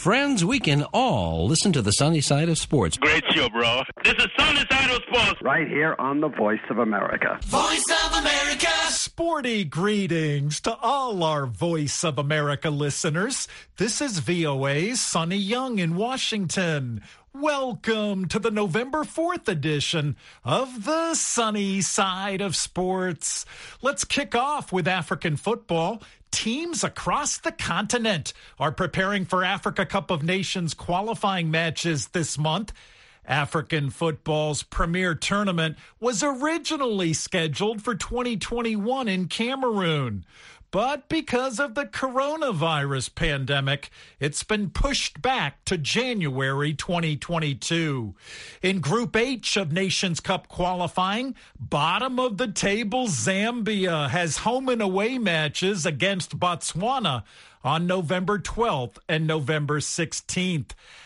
Friends, we can all listen to the sunny side of sports. Great show, bro. This is Sunny Side of Sports. Right here on the Voice of America. Voice of America. Sporty greetings to all our Voice of America listeners. This is VOA's Sonny Young in Washington. Welcome to the November 4th edition of the Sunny Side of Sports. Let's kick off with African football. Teams across the continent are preparing for Africa Cup of Nations qualifying matches this month. African football's premier tournament was originally scheduled for 2021 in Cameroon. But because of the coronavirus pandemic, it's been pushed back to January 2022. In Group H of Nations Cup qualifying, bottom of the table Zambia has home and away matches against Botswana on November 12th and November 16th.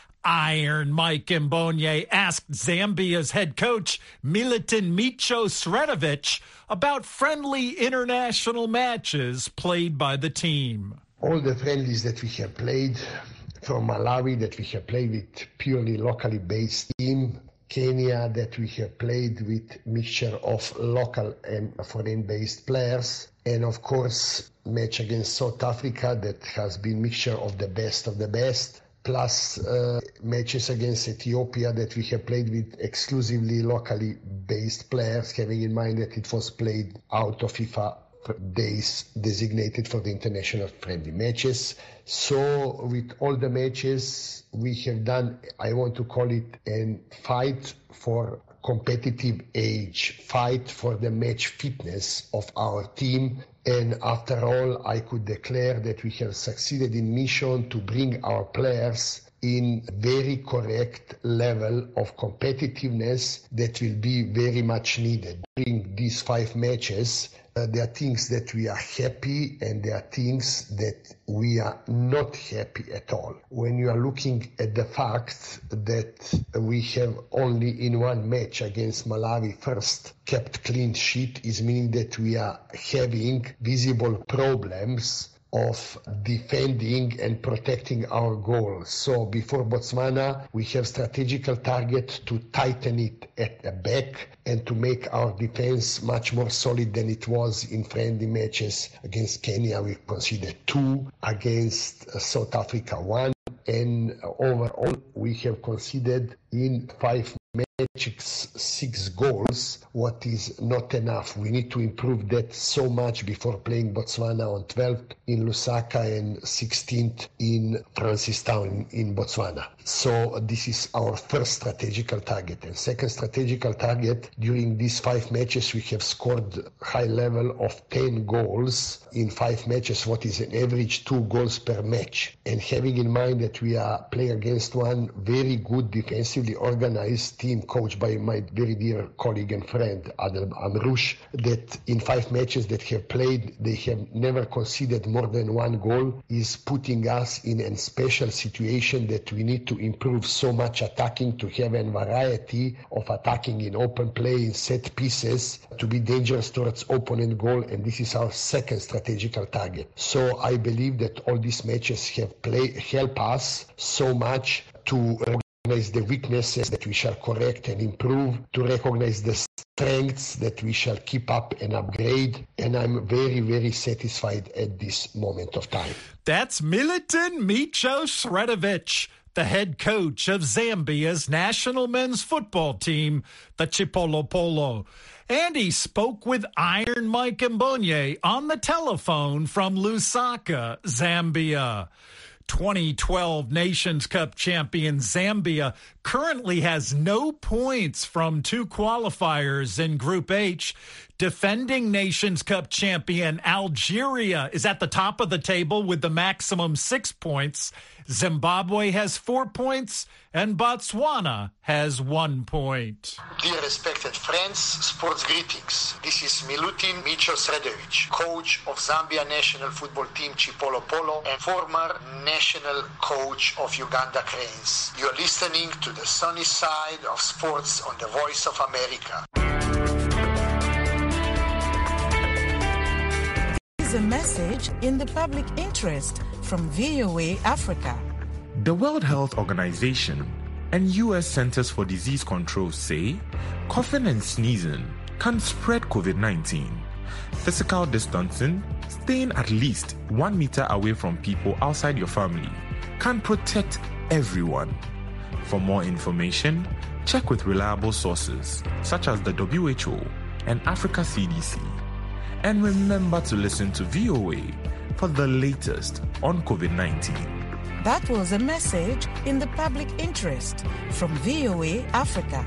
Iron Mike Mbonye asked Zambia's head coach, Milutin Micho Sredovic, about friendly international matches played by the team. All the friendlies that we have played from Malawi, that we have played with purely locally based team, Kenya, that we have played with mixture of local and foreign-based players, and of course, match against South Africa that has been mixture of the best, plus matches against Ethiopia that we have played with exclusively locally based players, having in mind that it was played out of FIFA days designated for the international friendly matches. So with all the matches we have done, I want to call it a fight for competitive age, fight for the match fitness of our team. And after all, I could declare that we have succeeded in mission to bring our players in very correct level of competitiveness that will be very much needed. During these 5 matches, there are things that we are happy and there are things that we are not happy at all. When you are looking at the fact that we have only in one match against Malawi first kept clean sheet, is meaning that we are having visible problems of defending and protecting our goals. So before Botswana, we have strategical target to tighten it at the back and to make our defense much more solid than it was in friendly matches. Against Kenya, we conceded 2, against South Africa 1, and overall, we have conceded in 5 matches 6 goals, what is not enough. We need to improve that so much before playing Botswana on 12th in Lusaka and 16th in Francistown in Botswana. So this is our first strategical target. And second strategical target, during these 5 matches, we have scored high level of 10 goals in 5 matches, what is an average 2 goals per match. And having in mind that we are playing against one very good defensively organized team coached by my very dear colleague and friend Adel Amrouche, that in 5 matches that have played, they have never conceded more than 1 goal, is putting us in a special situation that we need to improve so much attacking, to have a variety of attacking in open play, in set pieces, to be dangerous towards opponent goal, and this is our second strategical target. So I believe that all these matches have help us so much to recognize the weaknesses that we shall correct and improve, to recognize the strengths that we shall keep up and upgrade, and I'm very, very satisfied at this moment of time. That's Milutin Micho Sredovic, the head coach of Zambia's national men's football team, the Chipolo Polo. And he spoke with Iron Mike Mbonye on the telephone from Lusaka, Zambia. 2012 Nations Cup champion Zambia currently has no points from 2 qualifiers in Group H. Defending Nations Cup champion Algeria is at the top of the table with the maximum 6 points. Zimbabwe has 4 points and Botswana has 1 point. Dear respected friends, sports greetings. This is Milutin Micho Sredovic, coach of Zambia national football team Chipolo Polo and former national coach of Uganda Cranes. You're listening to the sunny side of sports on the Voice of America. This is a message in the public interest from VOA Africa. The World Health Organization and U.S. Centers for Disease Control say coughing and sneezing can spread COVID-19. Physical distancing, staying at least 1 meter away from people outside your family, can protect everyone. For more information, check with reliable sources such as the WHO and Africa CDC. And remember to listen to VOA for the latest on COVID-19. That was a message in the public interest from VOA Africa.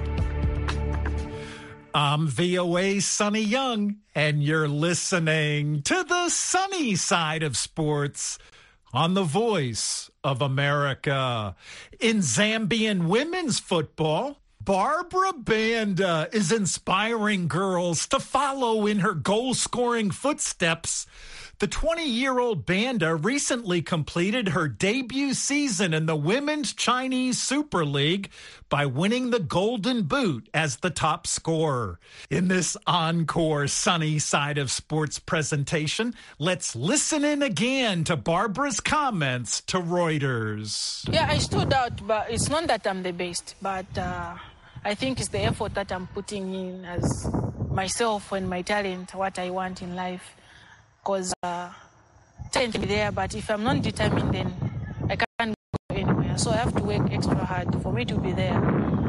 I'm VOA Sonny Young, and you're listening to the sunny side of sports on the Voice of America. In Zambian women's football, Barbara Banda is inspiring girls to follow in her goal-scoring footsteps. The 20-year-old Banda recently completed her debut season in the Women's Chinese Super League by winning the Golden Boot as the top scorer. In this encore sunny side of sports presentation, let's listen in again to Barbara's comments to Reuters. Yeah, I stood out, but it's not that I'm the best, but I think it's the effort that I'm putting in as myself and my talent, what I want in life. Because talent will be there, but if I'm not determined, then I can't go anywhere. So I have to work extra hard for me to be there.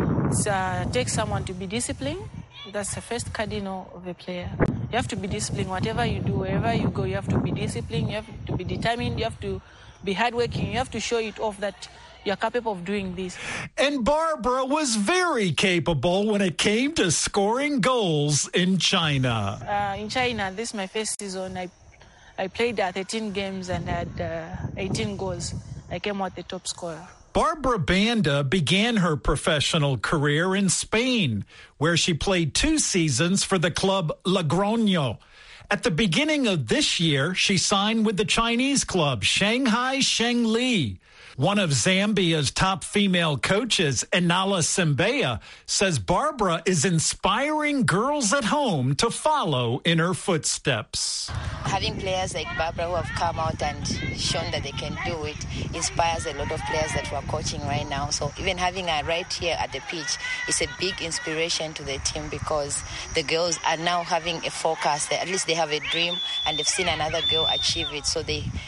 It takes someone to be disciplined. That's the first cardinal of a player. You have to be disciplined. Whatever you do, wherever you go, you have to be disciplined. You have to be determined. You have to be hardworking. You have to show it off that you're capable of doing this. And Barbara was very capable when it came to scoring goals in China. In China, this is my first season. I played 13 games and had 18 goals. I came out the top scorer. Barbara Banda began her professional career in Spain, where she played 2 seasons for the club Logroño. At the beginning of this year, she signed with the Chinese club Shanghai Shengli. One of Zambia's top female coaches, Inala Simbea, says Barbara is inspiring girls at home to follow in her footsteps. Having players like Barbara who have come out and shown that they can do it inspires a lot of players that we're coaching right now. So even having her right here at the pitch is a big inspiration to the team because the girls are now having a focus. At least they have a dream and they've seen another girl achieve it. So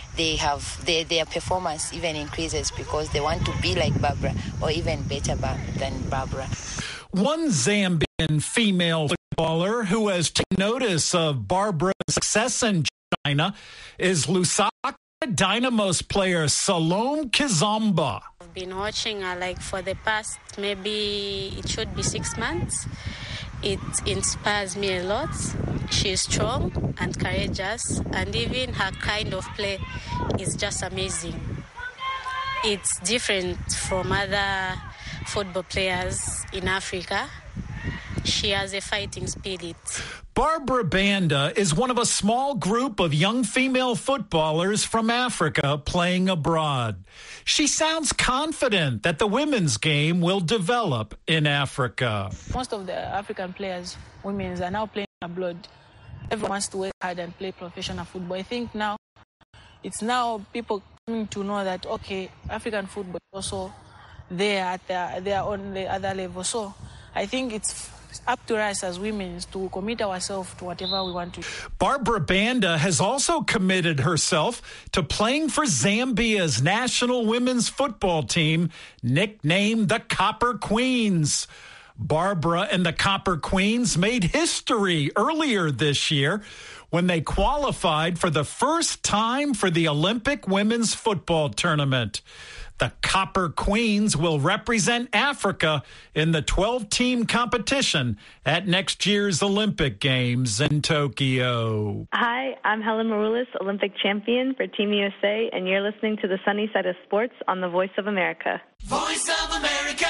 their performance even increases because they want to be like Barbara or even better than Barbara. One Zambian female footballer who has taken notice of Barbara's success in China is Lusaka Dynamos player Salome Kizomba. I've been watching her for the past maybe it should be 6 months. It inspires me a lot. She's strong and courageous, and even her kind of play is just amazing. It's different from other football players in Africa. She has a fighting spirit. Barbara Banda is one of a small group of young female footballers from Africa playing abroad. She sounds confident that the women's game will develop in Africa. Most of the African players, women, are now playing abroad. Everyone wants to work hard and play professional football. I think now it's people coming to know that, okay, African football is also there they are on the other level. So I think it's up to us as women to commit ourselves to whatever we want to. Barbara Banda has also committed herself to playing for Zambia's national women's football team, nicknamed the Copper Queens. Barbara and the Copper Queens made history earlier this year when they qualified for the first time for the Olympic women's football tournament. The Copper Queens will represent Africa in the 12-team competition at next year's Olympic Games in Tokyo. Hi, I'm Helen Maroulis, Olympic champion for Team USA, and you're listening to the Sunny Side of Sports on the Voice of America. Voice of America.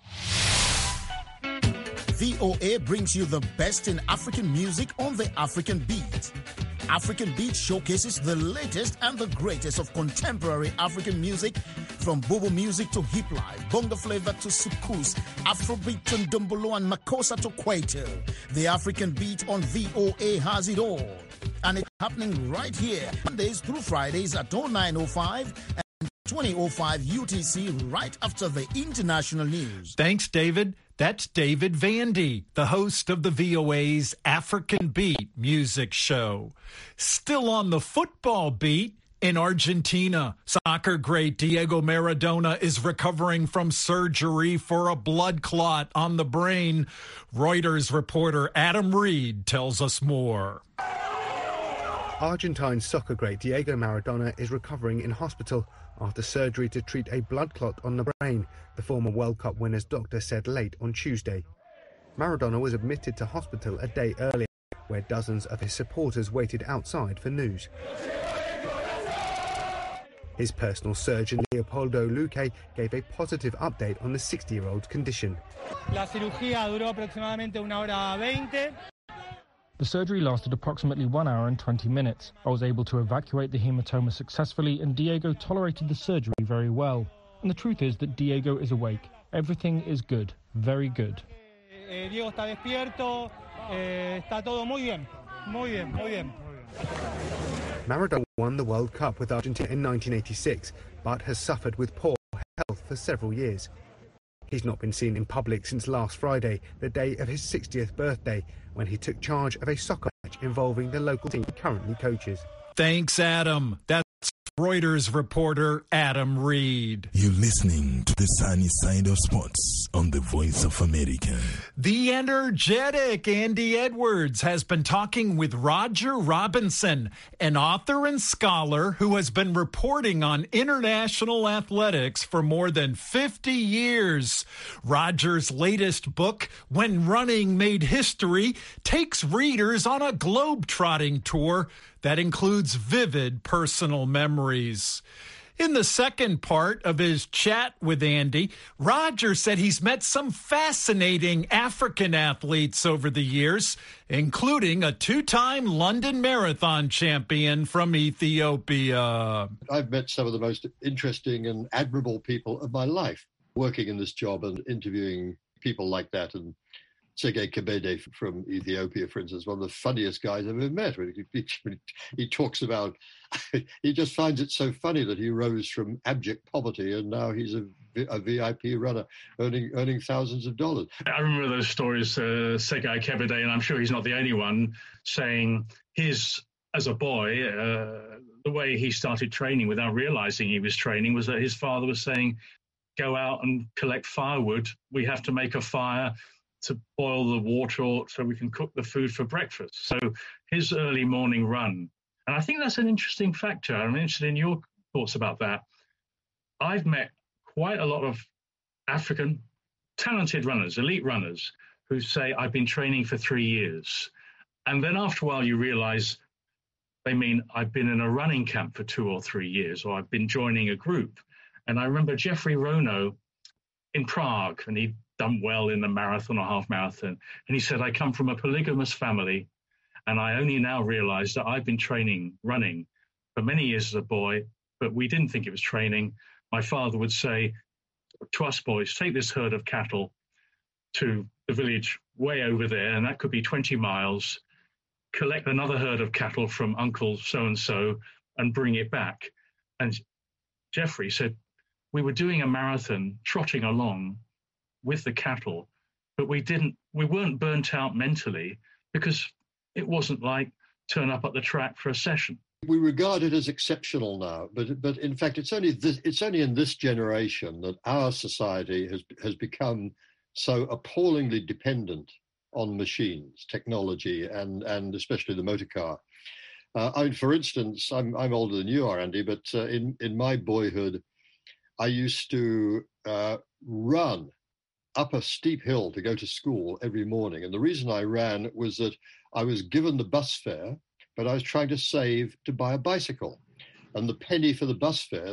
VOA brings you the best in African music on the African Beat. African Beat showcases the latest and the greatest of contemporary African music, from Bobo music to hip life, bongo flavor to soukous, Afrobeat to ndombolo and makossa to kwaito. The African Beat on VOA has it all, and it's happening right here Mondays through Fridays at 09:05 and 20:05 UTC right after the international news. Thanks, David. That's David Vandy, the host of the VOA's African Beat music show. Still on the football beat, in Argentina, soccer great Diego Maradona is recovering from surgery for a blood clot on the brain. Reuters reporter Adam Reed tells us more. Argentine soccer great Diego Maradona is recovering in hospital after surgery to treat a blood clot on the brain, the former World Cup winner's doctor said late on Tuesday. Maradona was admitted to hospital a day earlier, where dozens of his supporters waited outside for news. His personal surgeon, Leopoldo Luque, gave a positive update on the 60-year-old's condition. La cirugía duró aproximadamente 1 hora 20. The surgery lasted approximately 1 hour and 20 minutes. I was able to evacuate the hematoma successfully, and Diego tolerated the surgery very well. And the truth is that Diego is awake. Everything is good. Very good. Diego está despierto. Está todo muy bien. Muy bien, muy bien. Maradona won the World Cup with Argentina in 1986, but has suffered with poor health for several years. He's not been seen in public since last Friday, the day of his 60th birthday, when he took charge of a soccer match involving the local team he currently coaches. Thanks, Adam. That's Reuters reporter Adam Reed. You're listening to the sunny side of sports on the Voice of America. The energetic Andy Edwards has been talking with Roger Robinson, an author and scholar who has been reporting on international athletics for more than 50 years. Roger's latest book, When Running Made History, takes readers on a globe-trotting tour that includes vivid personal memories. In the second part of his chat with Andy, Roger said he's met some fascinating African athletes over the years, including a 2-time London Marathon champion from Ethiopia. I've met some of the most interesting and admirable people of my life working in this job and interviewing people like that. And Tsege Kebede from Ethiopia, for instance, one of the funniest guys I've ever met. He talks about, he just finds it so funny that he rose from abject poverty and now he's a VIP runner earning thousands of dollars. I remember those stories, Tsege Kebede, and I'm sure he's not the only one, saying as a boy, the way he started training without realizing he was training was that his father was saying, go out and collect firewood. We have to make a fire to boil the water so we can cook the food for breakfast. So his early morning run. And I think that's an interesting factor. I'm interested in your thoughts about that. I've met quite a lot of African talented runners, elite runners, who say, I've been training for 3 years. And then after a while, you realize they mean I've been in a running camp for 2 or 3 years, or I've been joining a group. And I remember Jeffrey Rono in Prague, and he'd done well in the marathon or half marathon. And he said, I come from a polygamous family, and I only now realize that I've been training running for many years as a boy, but we didn't think it was training. My father would say to us boys, take this herd of cattle to the village way over there, and that could be 20 miles, collect another herd of cattle from Uncle so-and-so and bring it back. And Jeffrey said, we were doing a marathon, trotting along with the cattle, but we weren't burnt out mentally because it wasn't like turn up at the track for a session. We regard it as exceptional now, but in fact, it's only in this generation that our society has become so appallingly dependent on machines, technology, and especially the motor car. I mean, for instance, I'm older than you are, Andy, but in my boyhood, I used to run up a steep hill to go to school every morning. And the reason I ran was that I was given the bus fare, but I was trying to save to buy a bicycle. And the penny for the bus fare,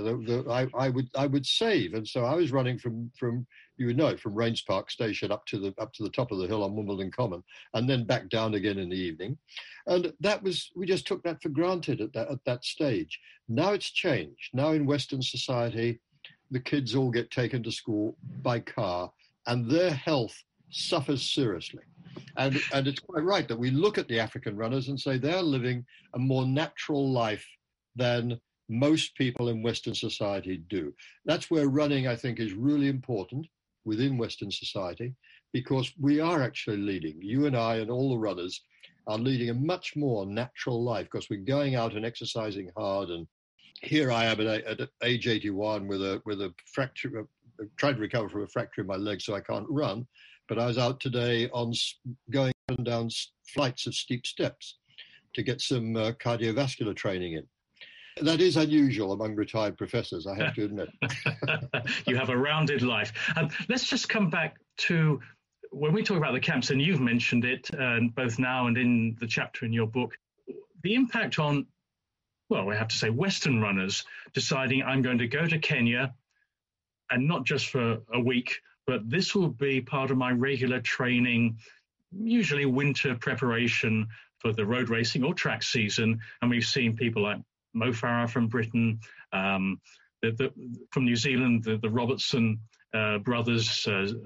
I would save. And so I was running from you would know it, from Rains Park Station up to the top of the hill on Wimbledon Common, and then back down again in the evening. And we just took that for granted at that stage. Now it's changed. Now in Western society, the kids all get taken to school by car, and their health suffers seriously. And it's quite right that we look at the African runners and say they're living a more natural life than most people in Western society do. That's where running, I think, is really important within Western society, because we are actually leading. You and I and all the runners are leading a much more natural life, because we're going out and exercising hard. And here I am at age 81 with a fracture, trying to recover from a fracture in my leg, so I can't run. But I was out today on going up and down flights of steep steps to get some cardiovascular training in. That is unusual among retired professors, I have to admit. You have a rounded life. Let's just come back to when we talk about the camps, and you've mentioned it both now and in the chapter in your book, the impact on, well, we have to say Western runners deciding I'm going to go to Kenya, and not just for a week, but this will be part of my regular training, usually winter preparation for the road racing or track season. And we've seen people like Mo Farah from Britain, from New Zealand, the Robertson brothers,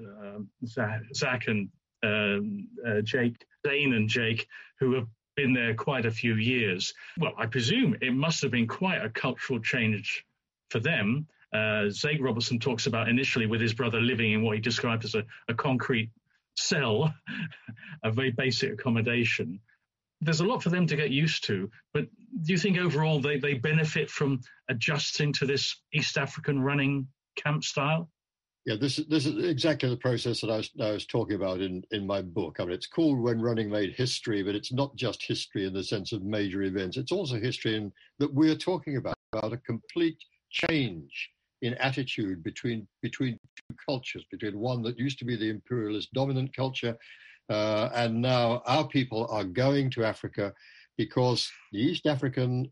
Zach and Jake, Zane and Jake, who have been there quite a few years. Well, I presume it must have been quite a cultural change for them. Zach Robertson talks about initially with his brother living in what he described as a concrete cell, a very basic accommodation. There's a lot for them to get used to, but do you think overall they benefit from adjusting to this East African running camp style? Yeah, this is exactly the process that I was talking about in my book. I mean, it's called When Running Made History, but it's not just history in the sense of major events. It's also history that we're talking about a complete change in attitude between two cultures, between one that used to be the imperialist dominant culture, and now our people are going to Africa because the East Africans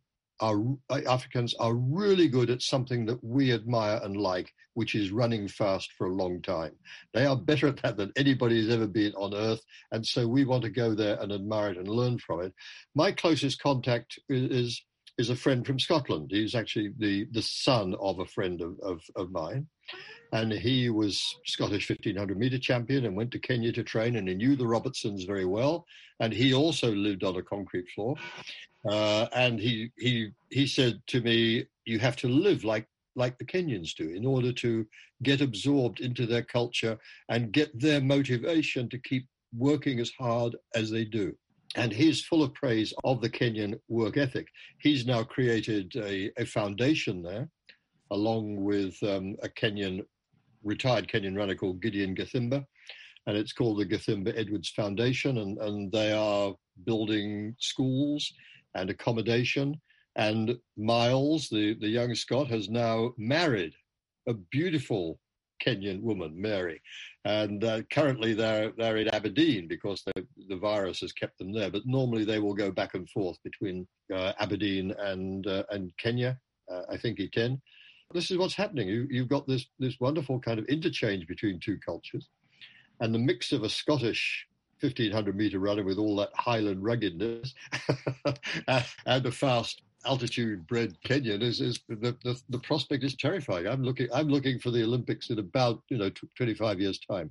are really good at something that we admire and like, which is running fast for a long time. They are better at that than anybody has ever been on earth, and so we want to go there and admire it and learn from it. My closest contact is a friend from Scotland. He's actually the son of a friend of mine. And he was Scottish 1,500 metre champion and went to Kenya to train, and he knew the Robertsons very well. And he also lived on a concrete floor. And he said to me, you have to live like the Kenyans do in order to get absorbed into their culture and get their motivation to keep working as hard as they do. And he's full of praise of the Kenyan work ethic. He's now created a foundation there, along with a retired Kenyan runner called Gideon Gathimba, and it's called the Gathimba Edwards Foundation, and they are building schools and accommodation. And Miles, the young Scot, has now married a beautiful Kenyan woman, Mary, and currently they're in Aberdeen because the virus has kept them there. But normally they will go back and forth between Aberdeen and Kenya, I think Iten. This is what's happening. You've got this wonderful kind of interchange between two cultures, and the mix of a Scottish 1,500 metre runner with all that highland ruggedness and a fast altitude-bred Kenyan is the prospect is terrifying. I'm looking for the Olympics in about 25 years' time.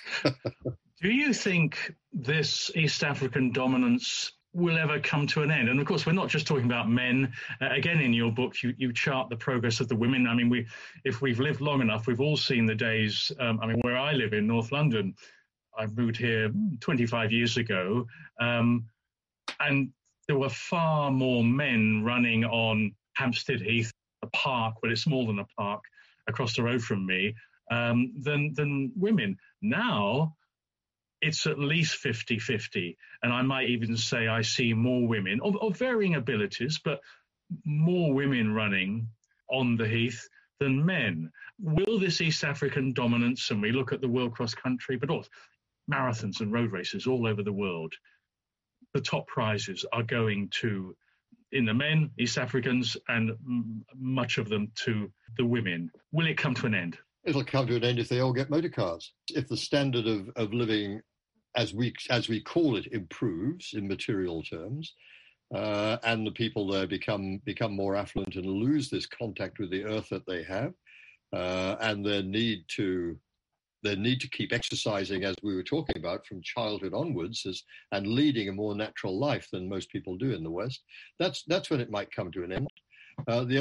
Do you think this East African dominance will ever come to an end? And of course, we're not just talking about men. Again, in your book, you chart the progress of the women. I mean, if we've lived long enough, we've all seen the days. Where I live in North London, I moved here 25 years ago, and there were far more men running on Hampstead Heath, a park, but it's more than a park, across the road from me, than women. Now, it's at least 50-50. And I might even say I see more women of varying abilities, but more women running on the Heath than men. Will this East African dominance, and we look at the World Cross Country, but also marathons and road races all over the world, the top prizes are going to, in the men, East Africans, and much of them to the women. Will it come to an end? It'll come to an end if they all get motor cars. If the standard of living, as we call it, improves in material terms, and the people there become more affluent and lose this contact with the earth that they have, and their need to keep exercising, as we were talking about, from childhood onwards, and leading a more natural life than most people do in the West. That's when it might come to an end. The only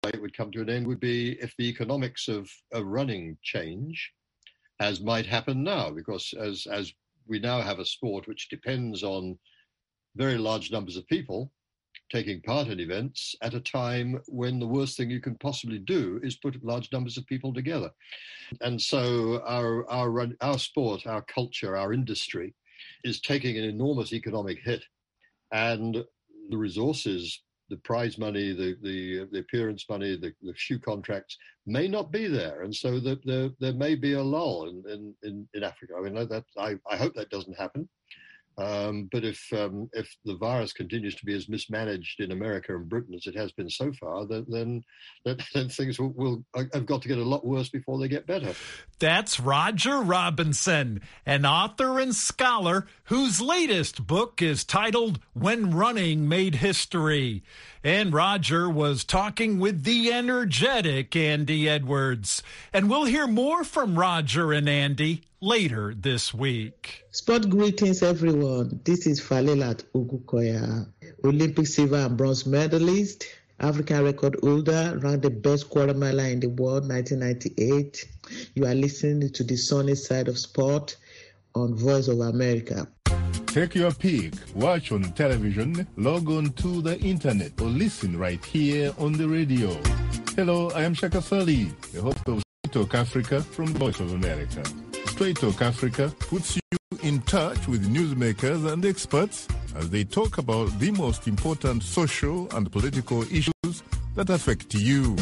way it would come to an end would be if the economics of running change, as might happen now, because as we now have a sport which depends on very large numbers of people taking part in events at a time when the worst thing you can possibly do is put large numbers of people together. And so our sport, our culture, our industry is taking an enormous economic hit. And the resources, the prize money, the appearance money, the shoe contracts may not be there. And so there may be a lull in Africa. I mean, I hope that doesn't happen. But if the virus continues to be as mismanaged in America and Britain as it has been so far, then things will have got to get a lot worse before they get better. That's Roger Robinson, an author and scholar whose latest book is titled When Running Made History. And Roger was talking with the energetic Andy Edwards. And we'll hear more from Roger and Andy later this week. Sport greetings, everyone. This is Falilat Ogukoya, Olympic silver and bronze medalist, African record holder, ranked the best quarter miler in the world, 1998. You are listening to the sunny side of sport on Voice of America. Take your pick, watch on television, log on to the internet, or listen right here on the radio. Hello, I am Shaka Sali, the host of Straight Talk Africa from Voice of America. Straight Talk Africa puts you in touch with newsmakers and experts as they talk about the most important social and political issues that affect you.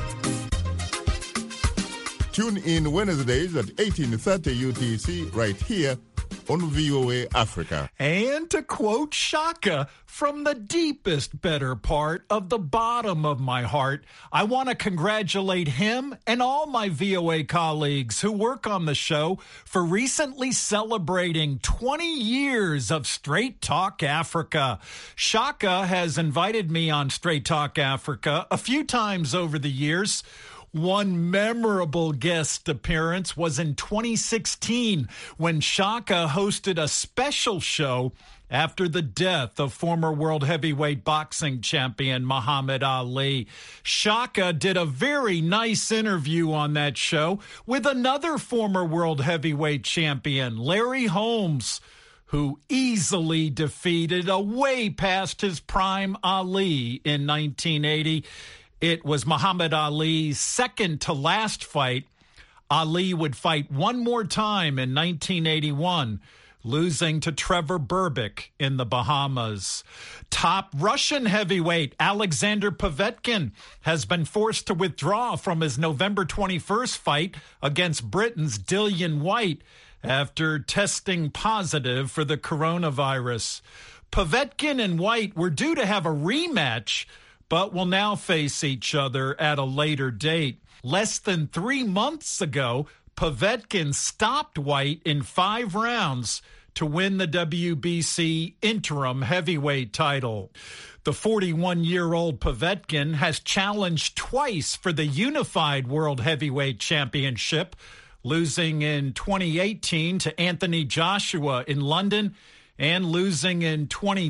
Tune in Wednesdays at 18:30 UTC right here on VOA Africa. And to quote Shaka, from the deepest better part of the bottom of my heart, I want to congratulate him and all my VOA colleagues who work on the show for recently celebrating 20 years of Straight Talk Africa. Shaka has invited me on Straight Talk Africa a few times over the years. One memorable guest appearance was in 2016 when Shaka hosted a special show after the death of former world heavyweight boxing champion Muhammad Ali. Shaka did a very nice interview on that show with another former world heavyweight champion, Larry Holmes, who easily defeated a way past his prime Ali in 1980. It was Muhammad Ali's second to last fight. Ali would fight one more time in 1981, losing to Trevor Berbick in the Bahamas. Top Russian heavyweight Alexander Povetkin has been forced to withdraw from his November 21st fight against Britain's Dillian Whyte after testing positive for the coronavirus. Povetkin and Whyte were due to have a rematch, but will now face each other at a later date. Less than 3 months ago, Povetkin stopped Whyte in 5 rounds to win the WBC interim heavyweight title. The 41-year-old Povetkin has challenged twice for the unified World Heavyweight Championship, losing in 2018 to Anthony Joshua in London and losing in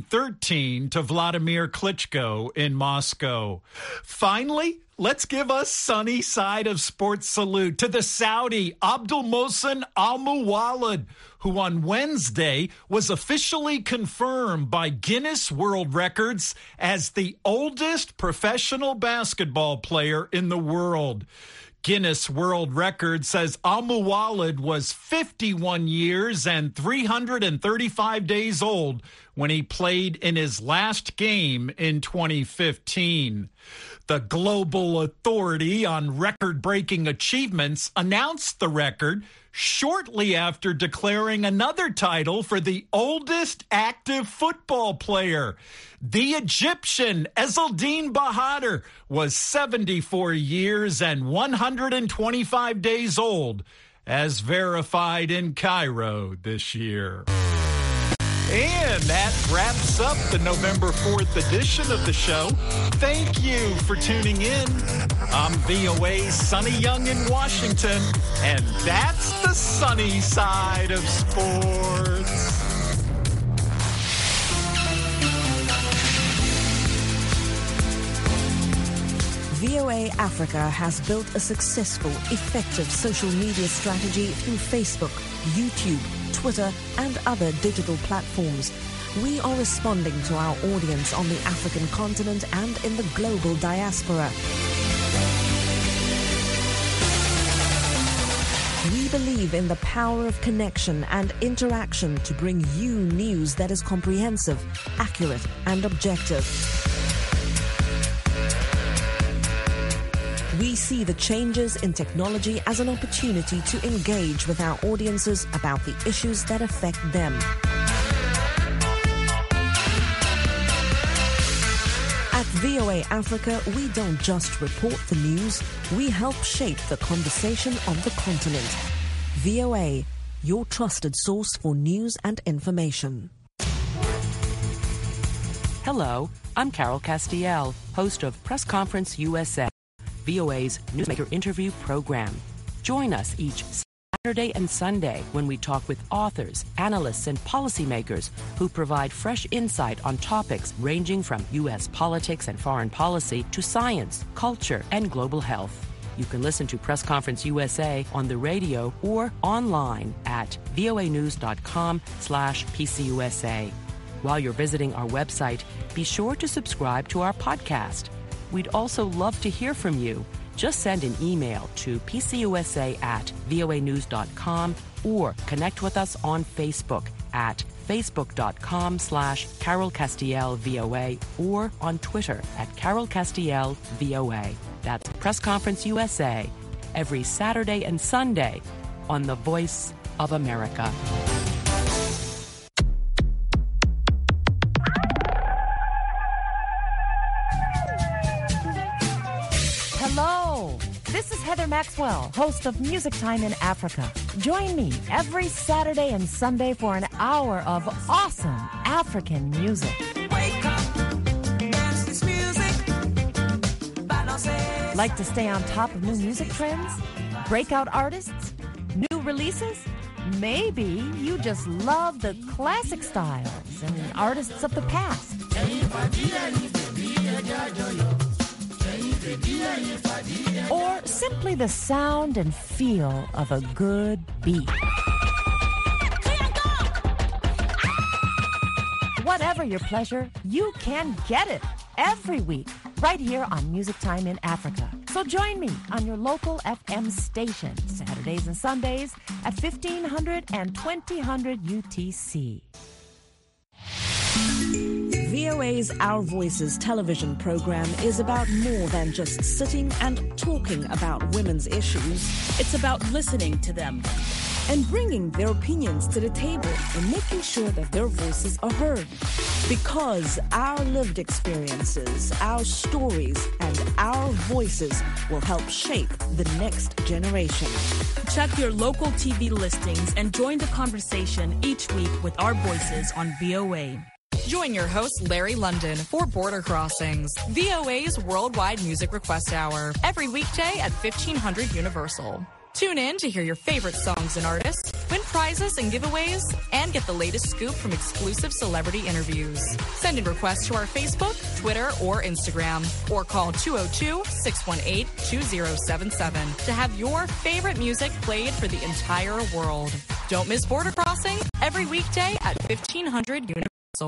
2013 to Vladimir Klitschko in Moscow. Finally, let's give a sunny side of sports salute to the Saudi Abdul Mohsen Al Muwallad, who on Wednesday was officially confirmed by Guinness World Records as the oldest professional basketball player in the world. Guinness World Records says Al Muwallad was 51 years and 335 days old when he played in his last game in 2015. The Global Authority on Record-Breaking Achievements announced the record shortly after declaring another title for the oldest active football player. The Egyptian Ezzedine Bahadur was 74 years and 125 days old, as verified in Cairo this year. And that wraps up the November 4th edition of the show. Thank you for tuning in. I'm VOA's Sonny Young in Washington, and that's the sunny side of sports. VOA Africa has built a successful, effective social media strategy through Facebook, YouTube, Twitter, and other digital platforms. We are responding to our audience on the African continent and in the global diaspora. We believe in the power of connection and interaction to bring you news that is comprehensive, accurate, and objective. We see the changes in technology as an opportunity to engage with our audiences about the issues that affect them. At VOA Africa, we don't just report the news, we help shape the conversation on the continent. VOA, your trusted source for news and information. Hello, I'm Carol Castiel, host of Press Conference USA, VOA's Newsmaker interview program. Join us each Saturday and Sunday when we talk with authors, analysts, and policymakers who provide fresh insight on topics ranging from U.S. politics and foreign policy to science, culture, and global health. You can listen to Press Conference USA on the radio or online at voanews.com/PCUSA. While you're visiting our website, be sure to subscribe to our podcast. We'd also love to hear from you. Just send an email to pcusa@voanews.com or connect with us on Facebook at facebook.com/CarolCastielVOA or on Twitter at CarolCastielVOA. That's Press Conference USA, every Saturday and Sunday on The Voice of America. Hello, this is Heather Maxwell, host of Music Time in Africa. Join me every Saturday and Sunday for an hour of awesome African music. Wake up, dance this music. Like to stay on top of new music trends? Breakout artists? New releases? Maybe you just love the classic styles and artists of the past. Or simply the sound and feel of a good beat. Whatever your pleasure, you can get it every week right here on Music Time in Africa. So join me on your local FM station Saturdays and Sundays at 1500 and 2000 UTC. VOA's Our Voices television program is about more than just sitting and talking about women's issues. It's about listening to them and bringing their opinions to the table and making sure that their voices are heard. Because our lived experiences, our stories, and our voices will help shape the next generation. Check your local TV listings and join the conversation each week with our voices on VOA. Join your host, Larry London, for Border Crossings, VOA's worldwide music request hour, every weekday at 1500 Universal. Tune in to hear your favorite songs and artists, win prizes and giveaways, and get the latest scoop from exclusive celebrity interviews. Send in requests to our Facebook, Twitter, or Instagram, or call 202-618-2077 to have your favorite music played for the entire world. Don't miss Border Crossing every weekday at 1500 Universal.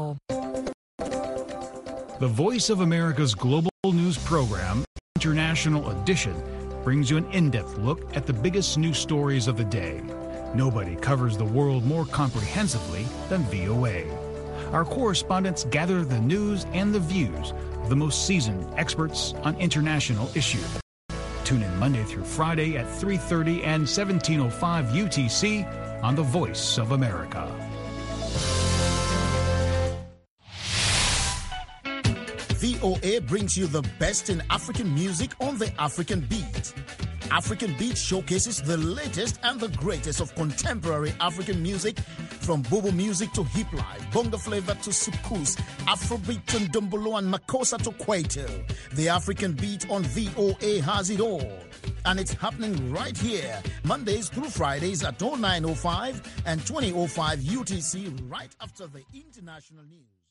The Voice of America's global news program, International Edition, brings you an in-depth look at the biggest news stories of the day. Nobody covers the world more comprehensively than VOA. Our correspondents gather the news and the views of the most seasoned experts on international issues. Tune in Monday through Friday at 3:30 and 17:05 UTC on The Voice of America. VOA brings you the best in African music on the African Beat. African Beat showcases the latest and the greatest of contemporary African music, from Bobo music to hip life, bongo flavor to soukous, Afrobeat to Ndombolo and Makossa to Kwaito. The African Beat on VOA has it all. And it's happening right here, Mondays through Fridays at 09:05 and 20:05 UTC, right after the international news.